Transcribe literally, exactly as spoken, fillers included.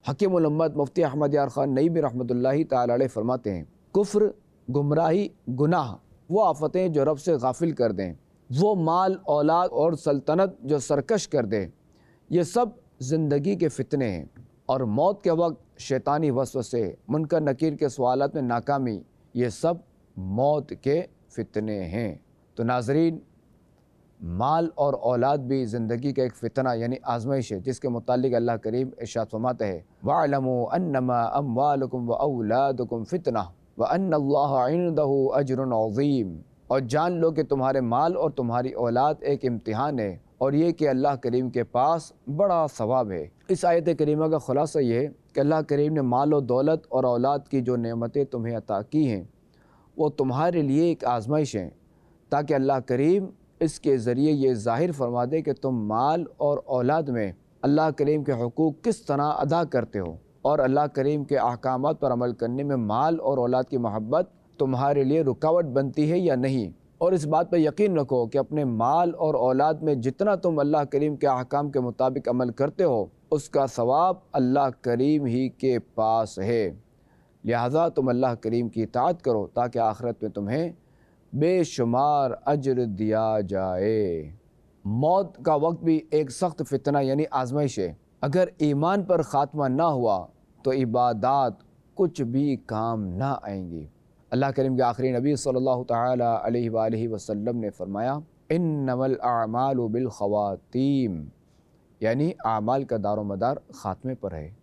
حکیم الامت مفتی احمد یار خان نعیمی رحمۃ اللہ تعالی علیہ فرماتے ہیں، کفر، گمراہی، گناہ وہ آفتیں جو رب سے غافل کر دیں، وہ مال، اولاد اور سلطنت جو سرکش کر دے، یہ سب زندگی کے فتنے ہیں، اور موت کے وقت شیطانی وسوسے، منکر نکیر کے سوالات میں ناکامی، یہ سب موت کے فتنے ہیں۔ تو ناظرین، مال اور اولاد بھی زندگی کا ایک فتنہ یعنی آزمائش ہے، جس کے متعلق اللہ کریم ارشاد فرماتا ہے، وَاعْلَمُوا أَنَّمَا أَمْوَالُكُمْ وَأَوْلَادُكُمْ فِتْنَةٌ وَأَنَّ اللَّهَ عِنْدَهُ أَجْرٌ عَظِيمٌ، اور جان لو کہ تمہارے مال اور تمہاری اولاد ایک امتحان ہے، اور یہ کہ اللہ کریم کے پاس بڑا ثواب ہے۔ اس آیت کریمہ کا خلاصہ یہ ہے کہ اللہ کریم نے مال و دولت اور اولاد کی جو نعمتیں تمہیں عطا کی ہیں، وہ تمہارے لیے ایک آزمائش ہیں، تاکہ اللہ کریم اس کے ذریعے یہ ظاہر فرما دے کہ تم مال اور اولاد میں اللہ کریم کے حقوق کس طرح ادا کرتے ہو، اور اللہ کریم کے احکامات پر عمل کرنے میں مال اور اولاد کی محبت تمہارے لیے رکاوٹ بنتی ہے یا نہیں۔ اور اس بات پہ یقین رکھو کہ اپنے مال اور اولاد میں جتنا تم اللہ کریم کے احکام کے مطابق عمل کرتے ہو، اس کا ثواب اللہ کریم ہی کے پاس ہے، لہذا تم اللہ کریم کی اطاعت کرو تاکہ آخرت میں تمہیں بے شمار اجر دیا جائے۔ موت کا وقت بھی ایک سخت فتنہ یعنی آزمائش ہے۔ اگر ایمان پر خاتمہ نہ ہوا تو عبادات کچھ بھی کام نہ آئیں گی۔ اللہ کریم کے آخری نبی صلی اللہ تعالی علیہ وآلہ وسلم نے فرمایا، انما الاعمال بالخواتیم، یعنی اعمال کا دار و مدار خاتمے پر ہے۔